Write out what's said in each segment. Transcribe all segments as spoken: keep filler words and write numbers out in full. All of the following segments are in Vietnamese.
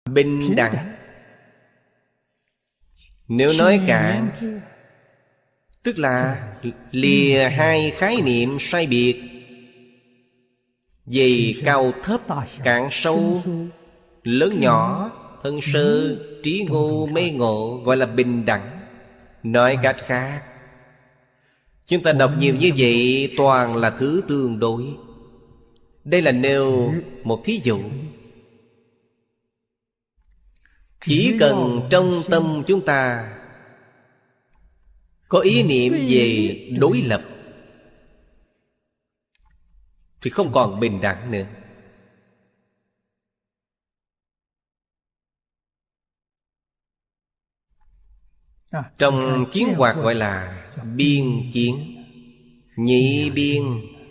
bình đẳng. Nếu nói cạn, tức là lìa hai khái niệm sai biệt, về cao thấp, cạn sâu, lớn nhỏ, thân sơ, trí ngu, mê ngộ, gọi là bình đẳng. Nói cách khác, chúng ta đọc nhiều như vậy toàn là thứ tương đối. Đây là nêu một thí dụ. Chỉ cần trong tâm chúng ta có ý niệm về đối lập thì không còn bình đẳng nữa. Trong kiến hoạt gọi là biên kiến. Nhị biên,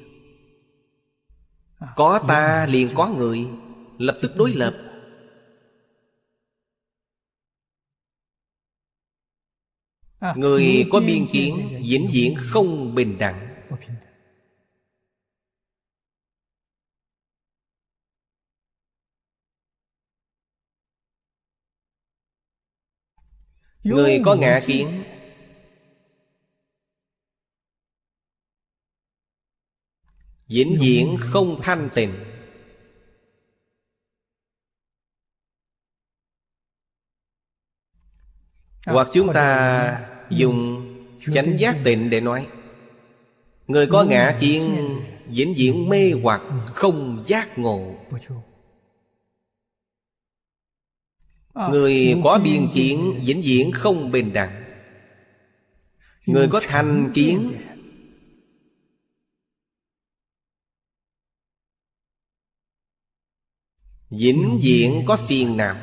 có ta liền có người, lập tức đối lập. Người có biên kiến vĩnh viễn không bình đẳng. Người có ngã kiến vĩnh viễn không thanh tịnh. Hoặc chúng ta dùng chánh giác tịnh để nói, người có ngã kiến vĩnh viễn mê hoặc không giác ngộ. Người có biên kiến vĩnh viễn không bình đẳng. Người có thành kiến vĩnh viễn có phiền não.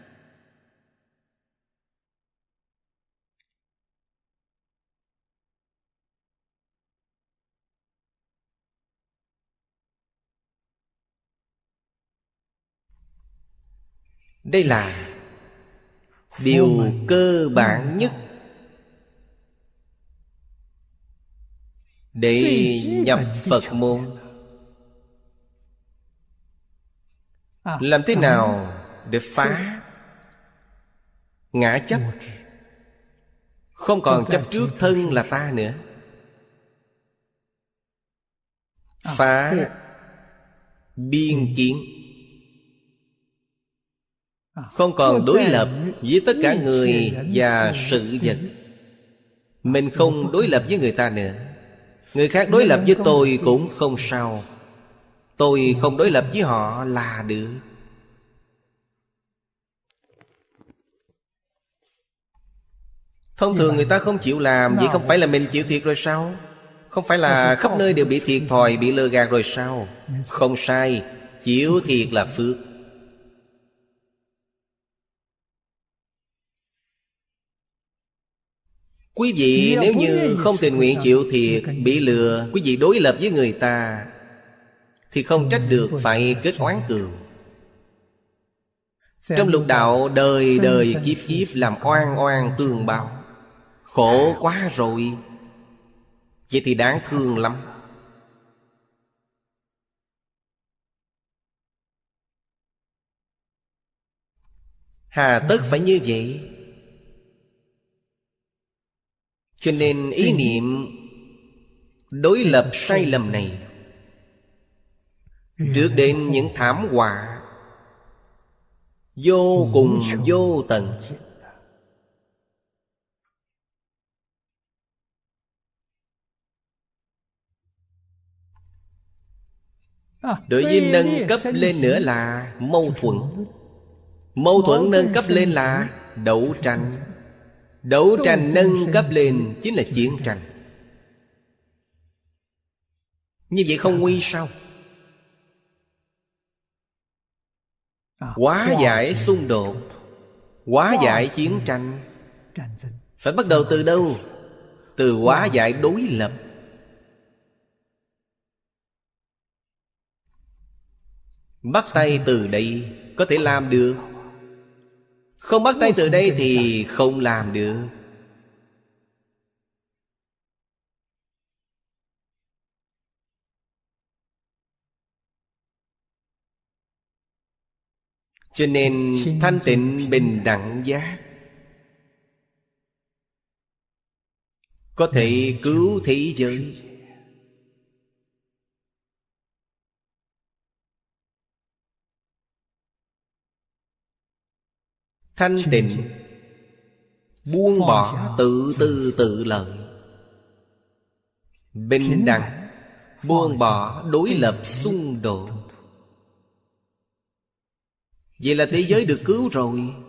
Đây là điều cơ bản nhất để nhập Phật môn. Làm thế nào để phá ngã chấp, không còn chấp trước thân là ta nữa. Phá biên kiến, không còn đối lập với tất cả người và sự vật. Mình không đối lập với người ta nữa. Người khác đối lập với tôi cũng không sao. Tôi không đối lập với họ là được. Thông thường người ta không chịu làm, vậy không phải là mình chịu thiệt rồi sao? Không phải là khắp nơi đều bị thiệt thòi, bị lừa gạt rồi sao? Không sai, chịu thiệt là phước. Quý vị nếu như không tình nguyện chịu thiệt, bị lừa, quý vị đối lập với người ta thì không trách được phải kết oán cừu. Trong lục đạo đời đời kiếp kiếp làm oan oan tương báo, khổ quá rồi. Vậy thì đáng thương lắm. Hà tất phải như vậy? Cho nên ý niệm đối lập sai lầm này trước đến những thảm họa vô cùng vô tận. Đối với nâng cấp lên nữa là mâu thuẫn. Mâu thuẫn nâng cấp lên là đấu tranh. Đấu tranh nâng cấp lên chính là chiến tranh. Như vậy không nguy sao? Hóa giải xung đột, hóa giải chiến tranh, phải bắt đầu từ đâu? Từ hóa giải đối lập. Bắt tay từ đây có thể làm được. Không bắt tay từ đây thì không làm được. Cho nên thanh tịnh bình đẳng giác có thể cứu thế giới. Thanh tịnh buông bỏ tự tư tự lợi. Bình đẳng buông bỏ đối lập xung đột. Vậy là thế giới được cứu rồi.